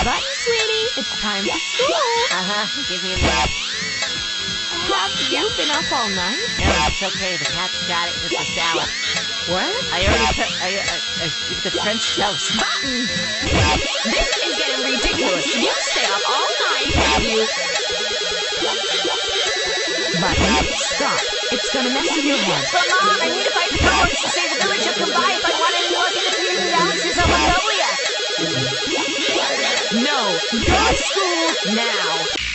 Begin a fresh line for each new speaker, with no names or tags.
Button, sweetie, it's time for school.
Give me a minute.
Have you been up all night?
No, it's okay. The cat's got it with the salad.
What?
I already put the French toast.
Button! This is getting ridiculous. You stay up all night and you... Button, stop. It's gonna mess with your head.
But Mom, I need to fight the poets to save the village of Kumbai if I want any luck in the Fusion Galaxies of Mongolia.
No, go to school now.